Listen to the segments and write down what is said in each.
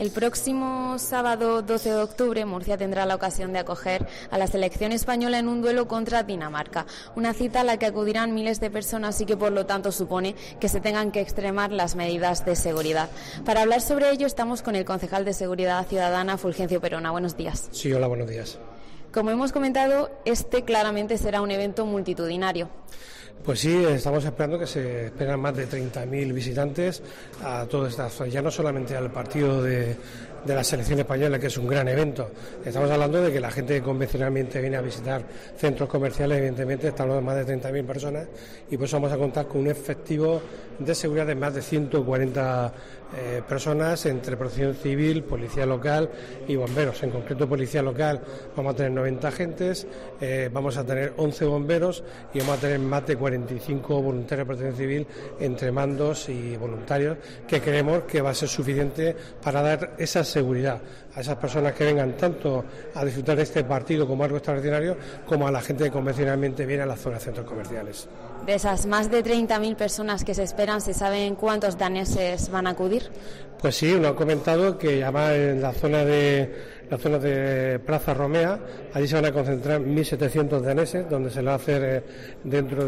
El próximo sábado 12 de octubre Murcia tendrá la ocasión de acoger a la selección española en un duelo contra Dinamarca, una cita a la que acudirán miles de personas y que por lo tanto supone que se tengan que extremar las medidas de seguridad. Para hablar sobre ello estamos con el concejal de Seguridad Ciudadana, Fulgencio Perona. Buenos días. Sí, hola, buenos días. Como hemos comentado, este claramente será un evento multitudinario. Pues sí, estamos esperando que se esperan más de 30.000 visitantes a toda esta zona, ya no solamente al partido de la selección española, que es un gran evento. Estamos hablando de que la gente que convencionalmente viene a visitar centros comerciales, evidentemente, estamos hablando de más de 30.000 personas y por eso vamos a contar con un efectivo de seguridad de más de 140 personas entre protección civil, policía local y bomberos. En concreto, policía local vamos a tener 90 agentes, vamos a tener 11 bomberos y vamos a tener más de 45 voluntarios de protección civil entre mandos y voluntarios, que creemos que va a ser suficiente para dar esa seguridad a esas personas que vengan tanto a disfrutar de este partido como algo extraordinario, como a la gente que convencionalmente viene a las zonas de centros comerciales. De esas más de 30.000 personas que se esperan, ¿se saben cuántos daneses van a acudir? Pues sí, nos han comentado que además en la zona de Plaza Romea, allí se van a concentrar 1.700 daneses, donde se lo va a hacer dentro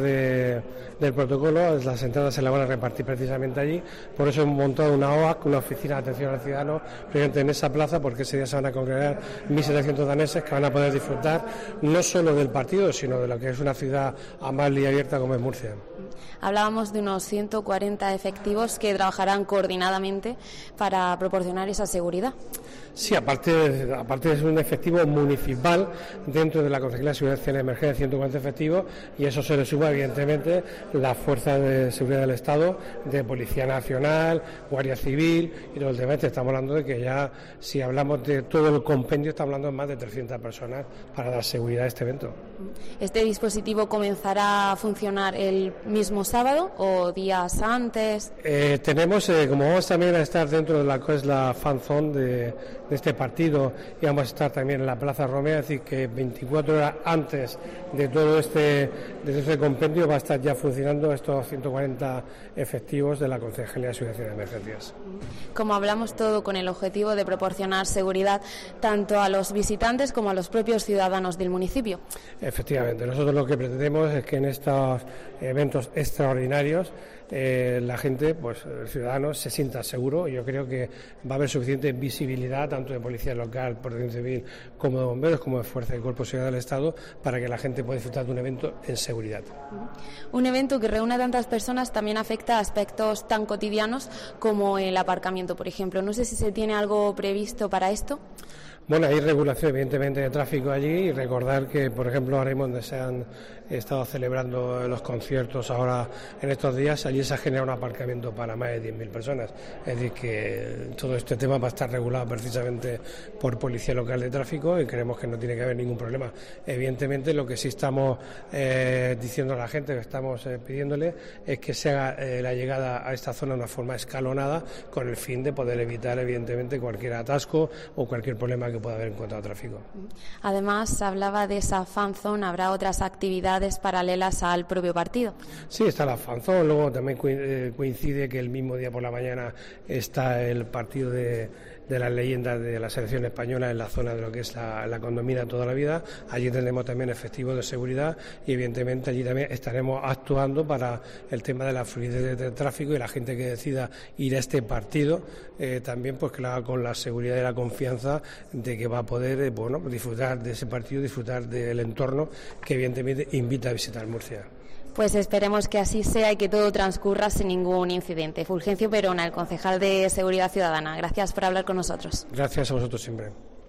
del protocolo. Las entradas se las van a repartir precisamente allí. Por eso hemos montado una OAC, una oficina de atención al ciudadano, precisamente en esa plaza, porque ese día se van a congregar 1.700 daneses que van a poder disfrutar no solo del partido, sino de lo que es una ciudad amable y abierta como es Murcia. Hablábamos de unos 140 efectivos que trabajarán coordinadamente para proporcionar esa seguridad. Sí, aparte es un efectivo municipal dentro de la Consejería de Seguridad y Emergencia, 140 efectivos, y eso se le suma evidentemente las fuerzas de seguridad del Estado, de Policía Nacional, Guardia Civil y los demás. Estamos hablando de que ya, si hablamos de todo el compendio, estamos hablando de más de 300 personas para dar seguridad a este evento. ¿Este dispositivo comenzará a funcionar el mismo sábado o días antes? Tenemos, como vamos también a estar dentro de la que es la fan zone de este partido y vamos a estar también en la Plaza Romea, es decir que 24 horas antes de todo este compendio va a estar ya funcionando estos 140 efectivos de la Consejería de Seguridad y Emergencias. Como hablamos, todo con el objetivo de proporcionar seguridad tanto a los visitantes como a los propios ciudadanos del municipio. Efectivamente, nosotros lo que pretendemos es que en estos eventos extraordinarios la gente, pues el ciudadano, se sienta seguro. Yo creo que va a haber suficiente visibilidad tanto de policía local, protección civil, como de bomberos, como de fuerza y cuerpo de seguridad del Estado, para que la gente pueda disfrutar de un evento en seguridad. Un evento que reúne a tantas personas también afecta a aspectos tan cotidianos como el aparcamiento, por ejemplo. No sé si se tiene algo previsto para esto. Bueno, hay regulación evidentemente de tráfico allí y recordar que, por ejemplo, ahora mismo donde se han estado celebrando los conciertos ahora en estos días, allí se ha generado un aparcamiento para más de 10.000 personas. Es decir, que todo este tema va a estar regulado precisamente por Policía Local de Tráfico y creemos que no tiene que haber ningún problema. Evidentemente, lo que sí estamos diciendo a la gente, que estamos pidiéndole, es que se haga la llegada a esta zona de una forma escalonada con el fin de poder evitar, evidentemente, cualquier atasco o cualquier problema que pueda haber en cuanto a tráfico. Además, se hablaba de esa fan zone. ¿Habrá otras actividades paralelas al propio partido? Sí, está la fan zone. Luego también coincide que el mismo día por la mañana está el partido de las leyendas de la selección española en la zona de lo que es la condomina toda la vida. Allí tendremos también efectivos de seguridad y evidentemente allí también estaremos actuando para el tema de la fluidez del tráfico y la gente que decida ir a este partido también pues que lo haga con la seguridad y la confianza de que va a poder disfrutar de ese partido, disfrutar del entorno que evidentemente invita a visitar Murcia. Pues esperemos que así sea y que todo transcurra sin ningún incidente. Fulgencio Perona, el concejal de Seguridad Ciudadana, gracias por hablar con nosotros. Gracias a vosotros siempre.